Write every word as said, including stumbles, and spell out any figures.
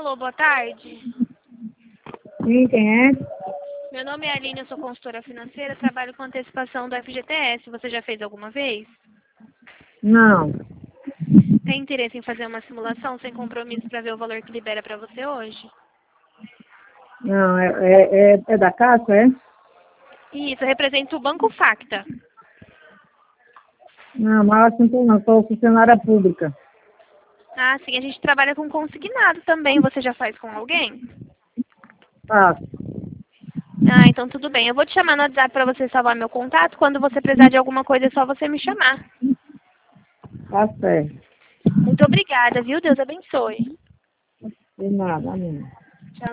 Alô, boa tarde. Sim, quem é? Meu nome é Aline, eu sou consultora financeira, trabalho com antecipação do F G T S. Você já fez alguma vez? Não. Tem interesse em fazer uma simulação sem compromisso para ver o valor que libera para você hoje? Não, é, é, é, é da Caixa, é? Isso, representa o Banco Facta. Não, mas assim não, sou funcionária pública. Ah, sim, a gente trabalha com consignado também. Você já faz com alguém? Faço. Ah, então tudo bem. Eu vou te chamar no WhatsApp para você salvar meu contato. Quando você precisar de alguma coisa, é só você me chamar. Tá certo. Muito obrigada, viu? Deus abençoe. De nada, amém.